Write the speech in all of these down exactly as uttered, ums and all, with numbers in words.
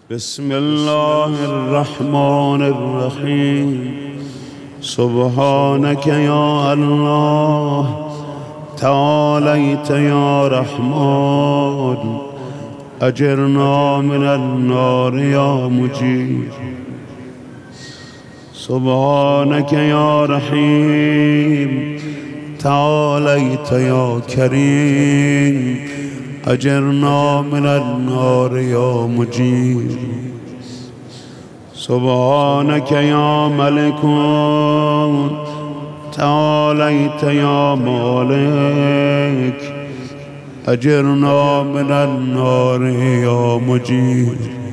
بسم الله الرحمن الرحیم. سبحانك یا الله، تعالیت یا رحمان، اجرنا من النار یا مجیر. سبحانك یا رحیم، تعالیت یا کریم، اجرنا من النار یا مجیر. سبحانك یا ملك، تعالیت یا مالک، اجرنا من النار یا مجیر.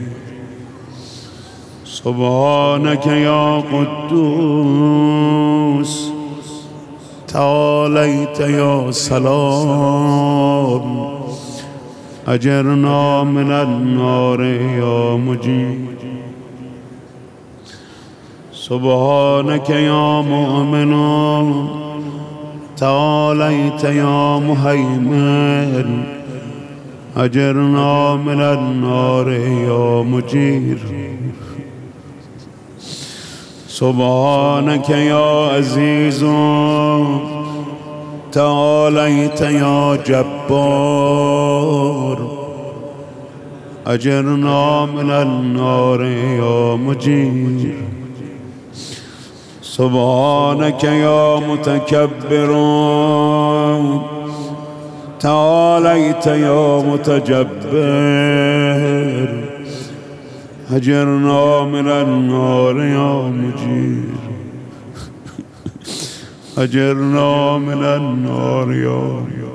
سبحانك یا قدوس، تعالیت یا سلام، اجرنا من النار یا مجیر. سبحانك یا مؤمن، تعالیت یا مهیمن، اجرنا من النار یا مجیر. سبحانك یا عزیز، تعالیت یا جبار، اجرنا من النار یا مجیر. سبحانك یا متکبر، تعالیت یا متجبر، اجرنا من النار یا مجیر. اجرنا من النار یا مجیر.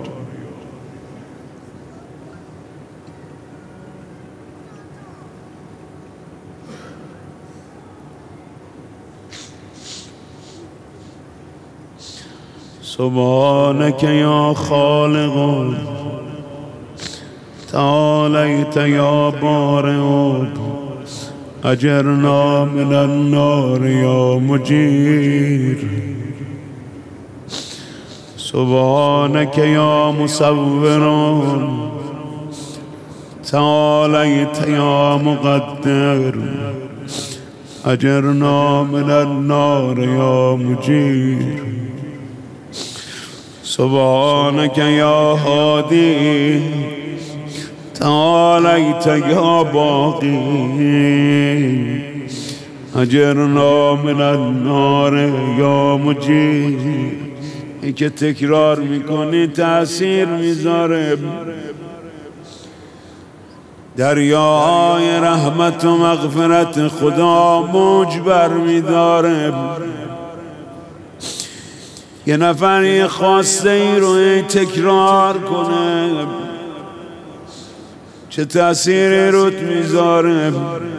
سبحانك یا خالق، تعالیت یا بارئ، اجرنا من النار یا مجیر. سبحانك یا مصور، تعالیت یا مقدر، اجرنا من النار یا مجیر. سبحانك یا هادی، تعالیت یا باقی، اجرنا من النار یا مجیر. این که تکرار میکنی تأثیر میذاره، دریای رحمت و مغفرت خدا موج بر میداره. یه نفر یه خواسته ای رو تکرار کنه، چه تأثیری روت میذاره.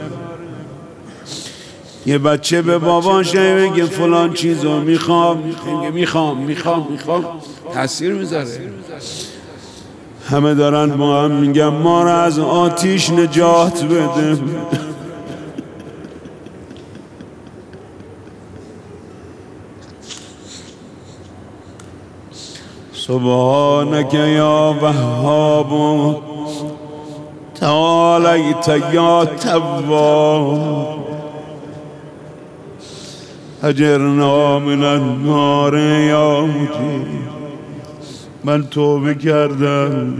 یه بچه به باباش بگه فلان چیزو میخوام، میگه میخوام میخوام میخوام، تأثیر میذاره. همه دارن با هم میگن ما رو از آتیش نجات بده. سبحانك یا وهاب، تعالیت یا تواب، اجرنا من النار یا مجیر. من توبه کردم.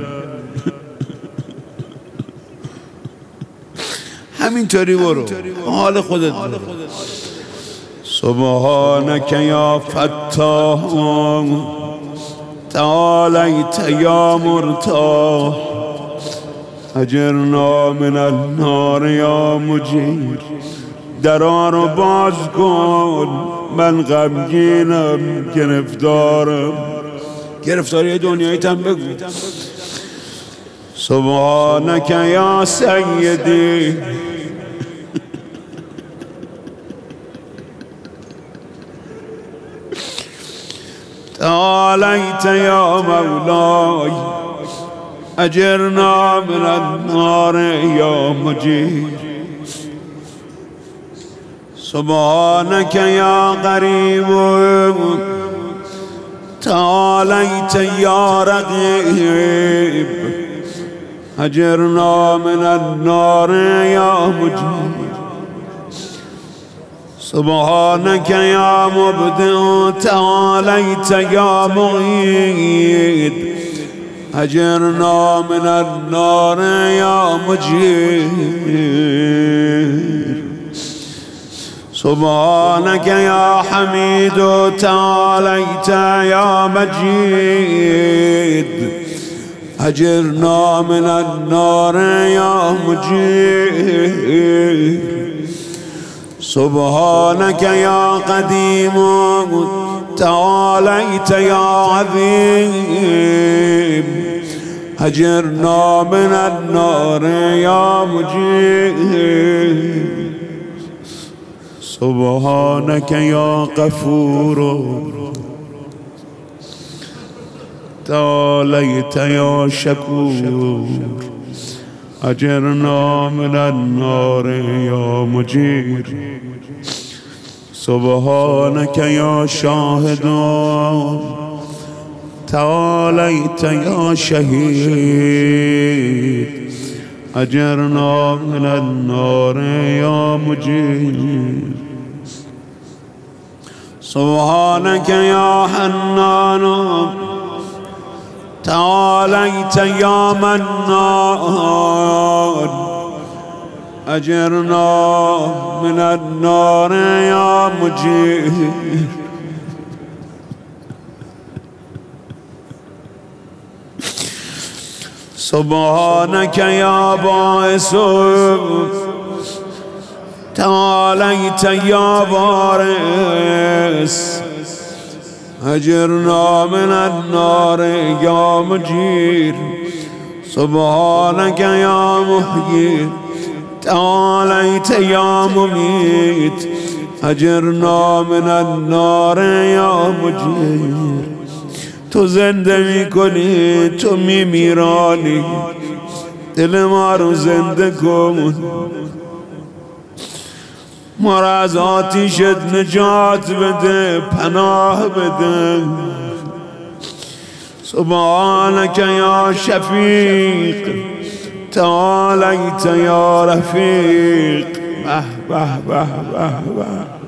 همینطوری برو، حال خودت برو. سبحانك یا فتاح، تعالیت یا مرتاح، اجرنا من النار یا مجیر. درا رو باز کن، من غمگینم، گرفتارم. گرفتاری دنیاییت هم بگو. سبحانك یا سیدی، تعالیت یا مولای، اجرنا من النار یا مجیر. سبحانك یا قریب، تعالیت یا رقیب، أجرنا من النار يا مجير سبحانك يا مبدئ تعاليت يا معيد أجرنا من النار يا مجير سبحانك يا حميد تعاليت يا مجيد أجرنا من النار يا مجير سبحانك يا قديم تعاليت يا عظيم أجرنا من النار يا مجير سبحانك يا غفور تعاليت يا شكور أجرنا من النار يا مجير سبحانك يا شاهد تعاليت يا شهيد أجرنا من النار يا مجير سبحانك يا حنان تعاليت يا منان أجرنا من النار يا مجير سبحانك يا باعث تعاليت يا بارئ أجرنا من النار يا مجير سبحانك يا محيي تعاليت يا مميت أجرنا من النار يا مجير تو زنده می کنی تو می میرانی دل ما رو زنده کن ما را از آتیشت نجات بده پناه بده سبحانك يا شفيق تعاليت يا رفيق به به به به به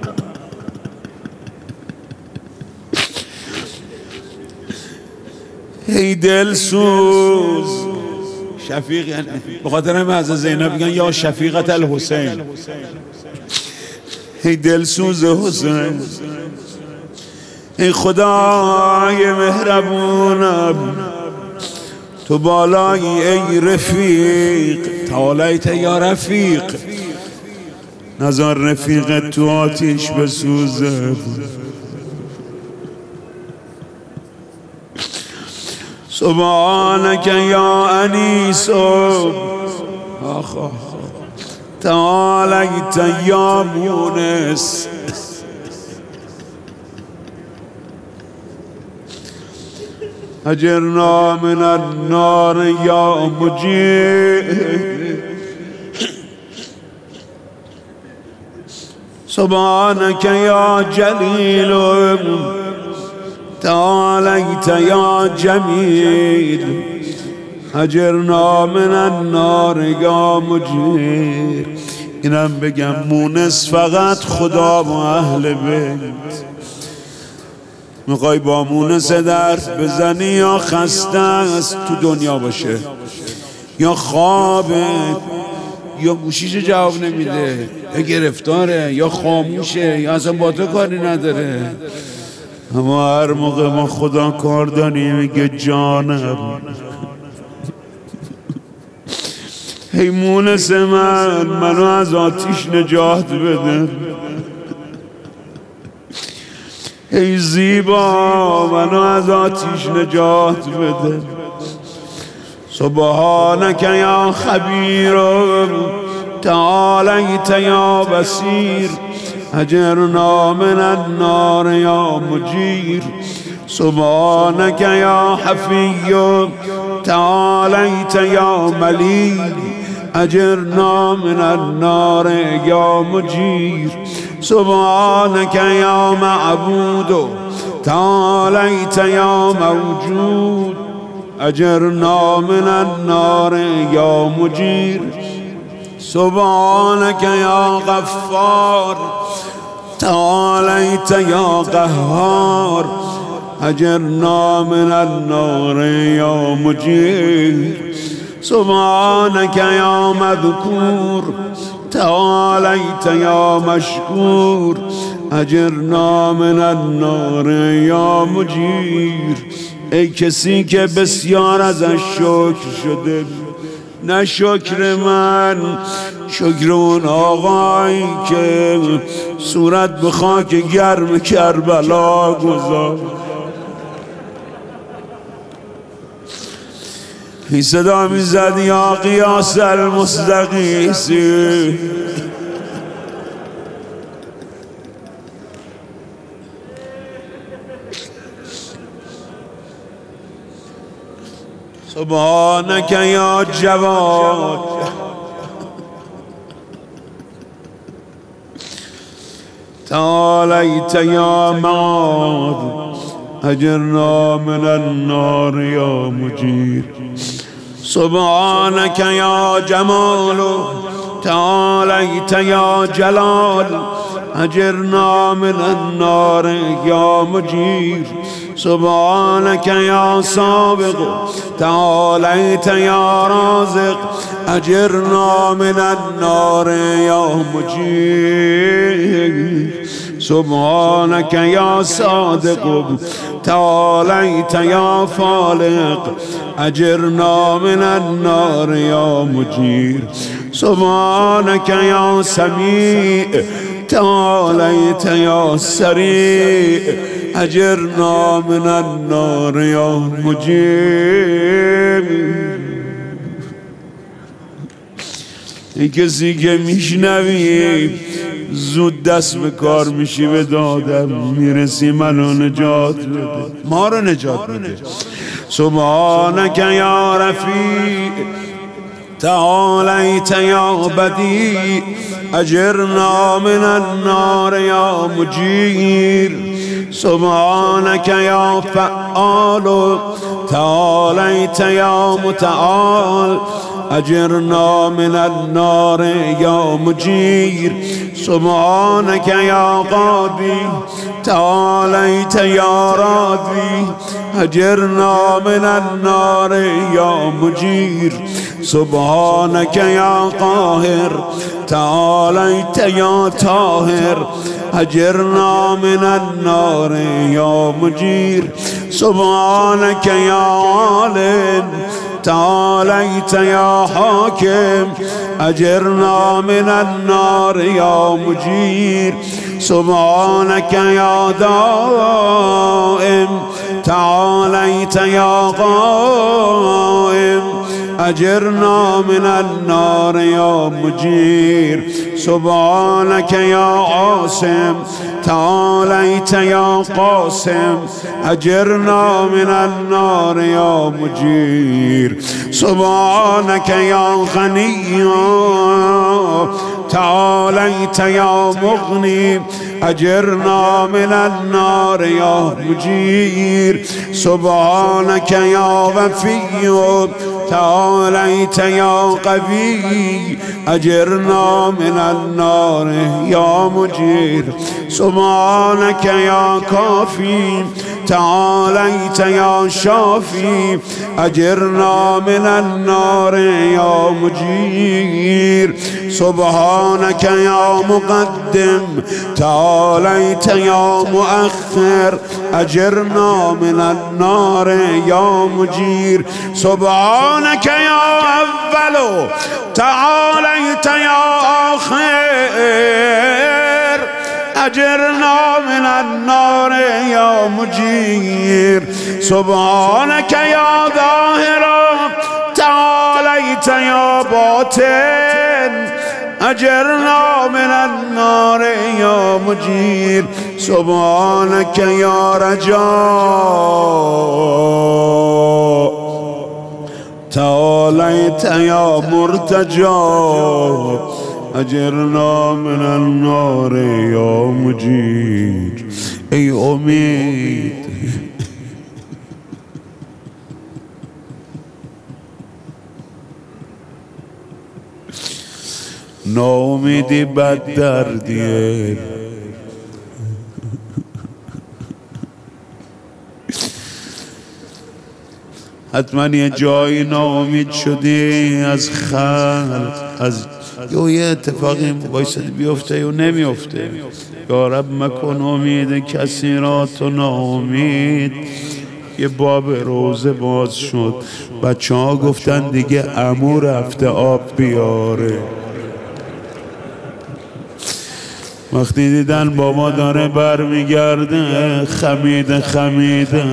ای دل سوز شفیق یعنی بخاطر همه از زینب بگن یا شفیقت الحسین ای دل سوز حسین ای خدای مهربونم تو بالایی ای رفیق تعالیت یا رفیق نظر رفیقت تو آتیش بسوزه سبحانك يا أنيس آخ آخ تعاليت يا مونس أجرنا من النار يا مجير سبحانك يا جليل تعاليت يا جميل أجرنا من النار يا مجير اینم بگم مونس فقط خدا و اهل بیت میخوای با مونس درد بزنی یا خسته است تو دنیا باشه یا خوابه یا گوشیش جواب نمیده یا گرفتاره یا خاموشه یا اصلا با تو کاری نداره اما هر موقع ما خدا کار داریم میگه جانم ای مونس من منو از آتیش نجات بده ای زیبا منو از آتیش نجات بده سبحانك یا خبیر تعالیت یا بصیر أجرنا من النار يا مجير سبحانك يا حفي تعاليت يا مليك أجرنا من النار يا مجير سبحانك يا معبود تعاليت يا موجود أجرنا من النار يا مجير سبحانك يا غفار تعاليت يا قهار أجرنا من النار يا مجير سبحانك يا مذكور تعاليت يا مشكور أجرنا من النار يا مجير. ای کسی که بسیار ازش شکر شده، نه شکر من، شکر اون آقایی که صورت به خاک گرم کربلا گذاشت. این صدا میزد یا قیاس المستقیسی. سبحانك يا جواد تعاليت يا معاذ أجرنا من النار يا مجير سبحانك يا جمال تعاليت يا جلال أجرنا من النار يا مجير سبحانك يا سابق تعاليت يا رازق أجرنا من النار يا مجير سبحانك يا صادق تعاليت يا فالق أجرنا من النار يا مجير سبحانك يا سميع تعاليت يا سريع أجرنا من النار يا مجير. این کسی که میشنوی زود دست به کار میشی به دادم میرسی منو نجات بده، ما رو نجات بده. سبحانك يا رفیع تعاليت يا بديع أجرنا من النار يا مجير سبحانك يا فعال تعاليت يا متعال أجرنا من النار يا مجير سبحانك يا قاضي تعاليت يا راضي أجرنا من النار يا مجير سبحانك يا قاهر تعاليت يا طاهر أجرنا من النار يا مجير سبحانك يا عالم تعاليت يا حاكم أجرنا من النار يا مجير سبحانك يا دائم تعاليت يا قائم أجرنا من النار يا مجير سبحانك يا عاصم تعاليت يا قاسم أجرنا من النار يا مجير سبحانك يا غني تعاليت يا مغني أجرنا من النار يا مجير سبحانك يا وفي تعاليت يا قوي أجرنا من النار يا مجير سبحانك يا كافي تعاليت يا شافي أجرنا من النار يا مجير سبحانك يا مقدم تعاليت يا مؤخر أجرنا من النار يا مجير سبحانك يا أول تعاليت يا آخر أجرنا من النار يا مجير سبحانك يا ظاهر تعاليت يا باطن أجرنا من النار يا مجير سبحانك يا رجاء تعاليت يا مرتجى أجرنا من النار يا مجير. ای امید ناامیدی بد دردیه. حتما یه جایی ناامید شدی از خلق، از یه اتفاقی بایستدی بیفته یا نمیفته. یا رب مکن امید کسی را تو ناامید. یه باب روزه باز شد، بچه ها گفتن دیگه عمو رفته آب بیاره. وقتی دیدن بابا داره برمیگرده خمیده خمیده،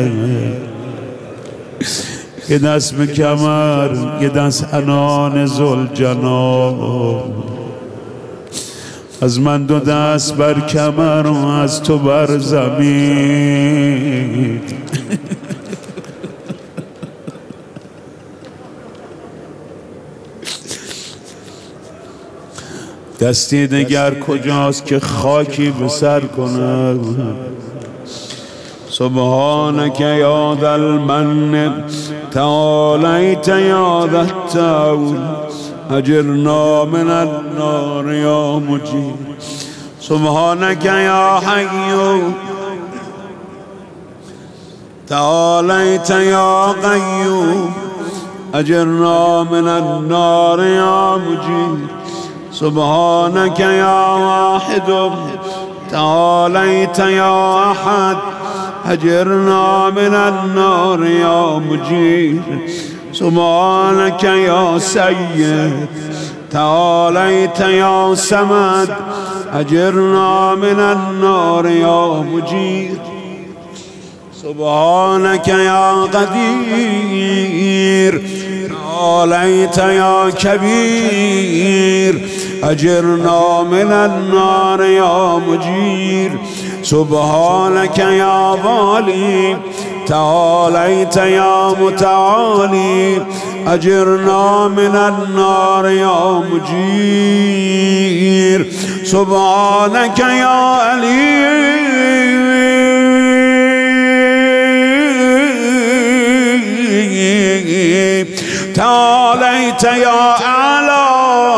یه دست به کمر یه دست عنان ذوالجلال، از من دو دست بر کمر و از تو بر زمین. دستی دگر کجاست که خاکی به سر کنه؟ سبحانك یا ذا المن تعالیت یا ذا الطول اجرنا من النار یا مجیر. سبحانك یا حی تعالیت یا قیوم اجرنا من النار یا مجیر. سبحانك یا واحد تعالیت یا احد اجرنا من النار یا مجیر. سبحانك یا سید تعالیت یا صمد اجرنا من النار یا مجیر. سبحانك یا قدیر تعالیت یا کبیر اجرنا من النار یا مجیر. سبحانك یا والی تعالیت یا متعالی اجرنا من النار یا مجیر. سبحانك یا علی تعالیت یا اعلی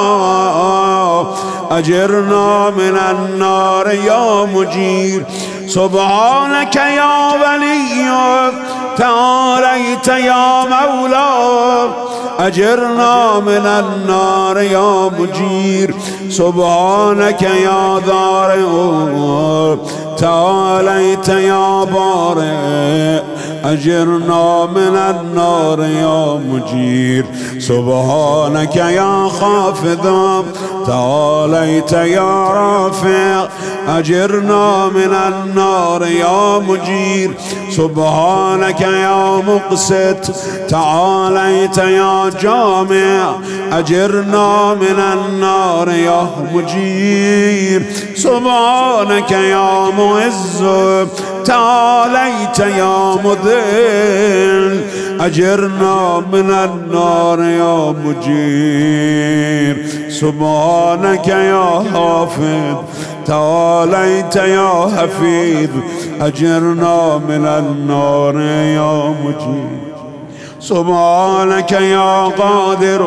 اجرنا من النار یا مجیر. سبحانك یا ولی تعالیت یا مولا اجرنا من النار یا مجیر. سبحانك یا دارع تعالیت یا بارع اجرنا من النار یا مجیر. سبحانك یا خافض تعالیت یا رافع اجرنا من النار یا مجیر. سبحانك یا مقسط تعالیت یا جامع اجرنا من النار یا مجیر. سبحانك یا معز تعالیت یا مذل اجرنا من النار یا مجیر. سبحانك یا حافظ تعالیت یا حفیظ اجرنا من النار یا مجیر. سبحانك یا قادر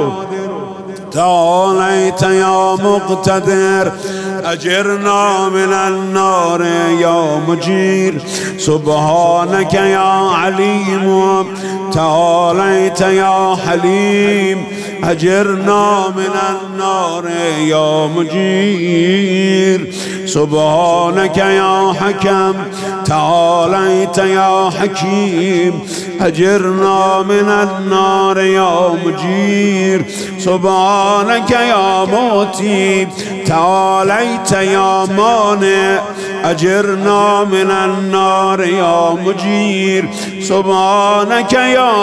تعالیت یا مقتدر اجرنا من النار یا مجیر. سبحانك یا علیم تعالیت یا حلیم اجرنا من النار یا مجیر. سبحانك یا حکم تعالیت یا حکیم اجرنا من النار یا مجیر. سبحانك یا موتی تعالیت یا مانع اجرنا من النار یا مجیر. سبحانك یا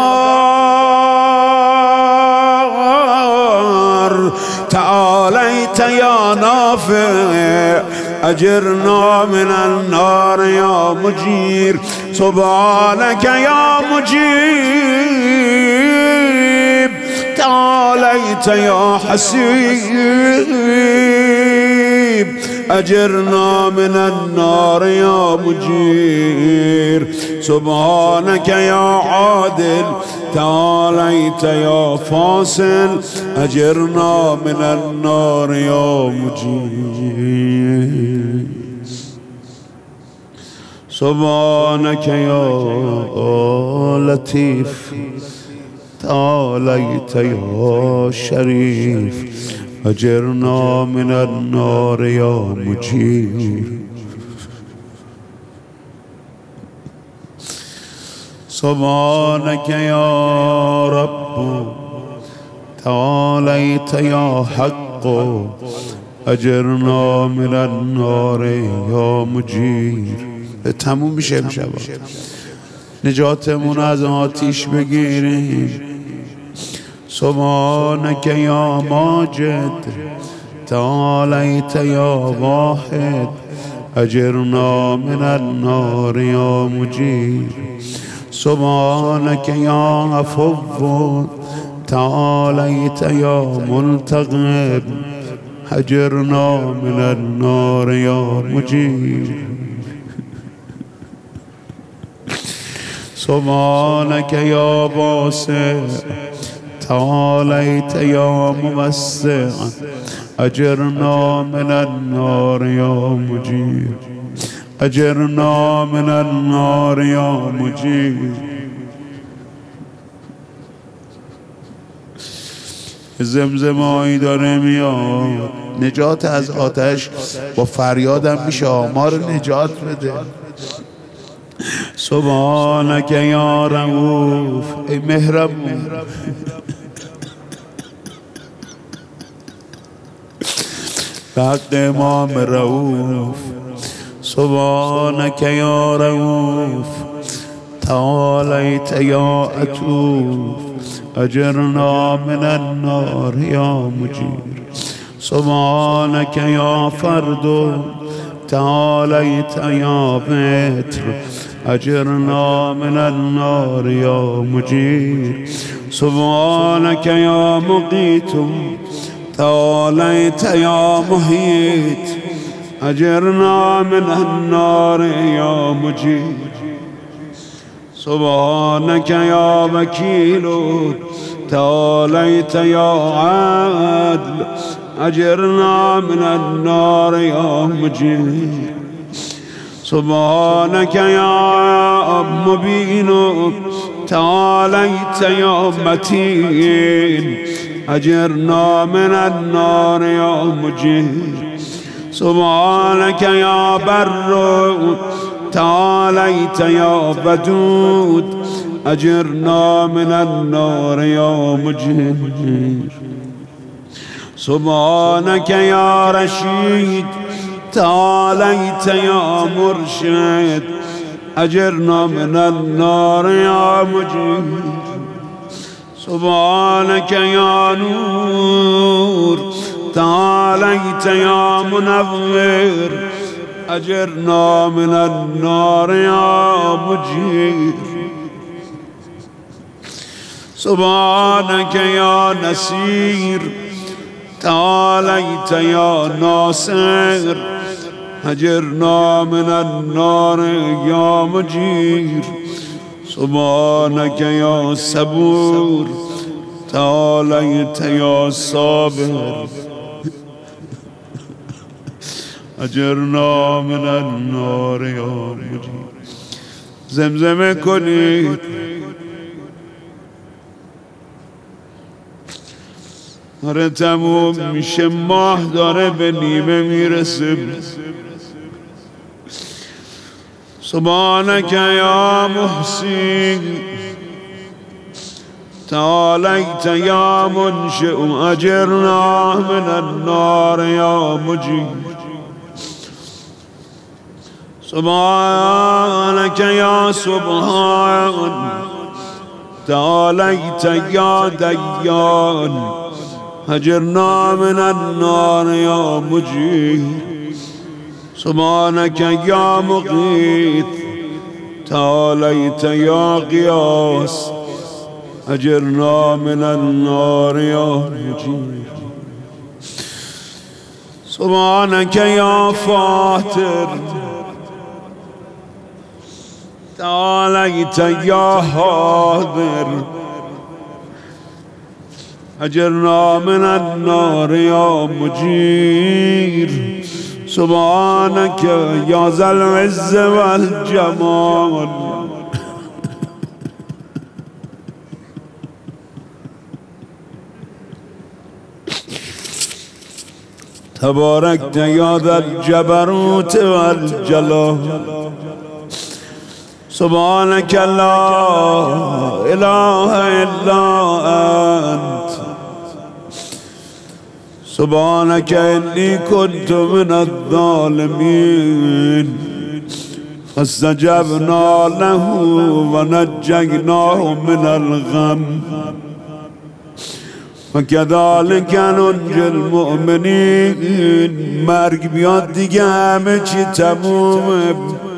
دار تعالیت یا نافع اجرنا من النار یا مجیر. سبحانك یا مجیب تعالیت یا حسیب اجرنا من النار یا مجیر. سبحانك یا عادل تعاليت يا فاصل أجرنا من النار يا مجير سبحانك يا لطيف تعاليت يا شريف أجرنا من النار يا مجير سبحانك يا رب تعاليت يا حق أجرنا من النار يا مجير. تموم میشه امشب نجاتمون از آتیش بگیریم. سبحانك يا ماجد تعاليت يا واحد أجرنا من النار يا مجير سبحانك يا عفو تعاليت يا منتقم أجرنا من النار يا مجير سبحانك يا باسع تعاليت يا موسع أجرنا من النار يا مجير أجرنا من النار يا مجير. زمزمایی داره میاد نجات از آتش با فریادم میشه ما رو نجات بده. سبحانك يا رؤوف ای مهربون حق امام رؤوف سبحانك يا رؤوف تعاليت يا عطوف أجرنا من النار يا مجير سبحانك يا فرد تعاليت يا بتر أجرنا من النار يا مجير سبحانك يا مقيت تعاليت يا محيط أجرنا من النار يا مجير سبحانك يا وكيل تعاليت يا عدل أجرنا من النار يا مجير سبحانك يا مبين تعاليت يا متين أجرنا من النار يا مجير سبحانك يا بر تعاليت يا ودود أجرنا من النار يا مجير سبحانك يا رشيد تعاليت يا مرشد أجرنا من النار يا مجير سبحانك يا نور تعاليت يا منور أجرنا من النار يا مجير سبحانك يا نصير تعاليت يا ناصر أجرنا من النار يا مجير سبحانك يا صبور تعاليت يا صابر أجرنا من النار يا مجير. زمزمه کنید آره تموم میشه ماه داره به نیمه میرسه. سبحانك يا محسن تعاليت يا منشئ أجرنا من النار يا مجير سبحانك يا سبحان تعاليت يا ديان أجرنا من النار يا مجير سبحانك يا مقيت تعاليت يا قياس أجرنا من النار يا مجير سبحانك يا فاتر تعاليت يا حاضر أجرنا من النار يا مجير سبحانك يا ذا العز والجمال تباركت يا ذا الجبروت والجلال سبحانك لا إله إلا أنت سبحانك إني كنت من الظالمين فاستجبنا له ونجيناه من الغم وكذلك ننجي المؤمنين مرگ بیاد دیگه همه چی تمومه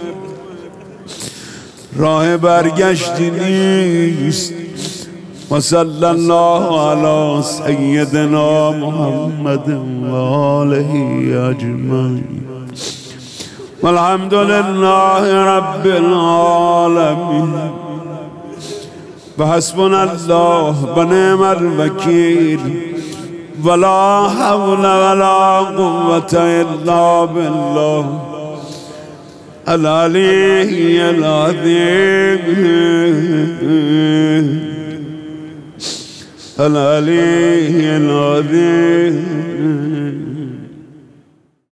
راه برگشتی نیست وصلى الله على سيدنا محمد وآله أجمعين والحمد لله رب العالمين وحسبنا الله ونعم الوكيل ولا حول ولا قوة إلا بالله العلي العظيم العلي العظيم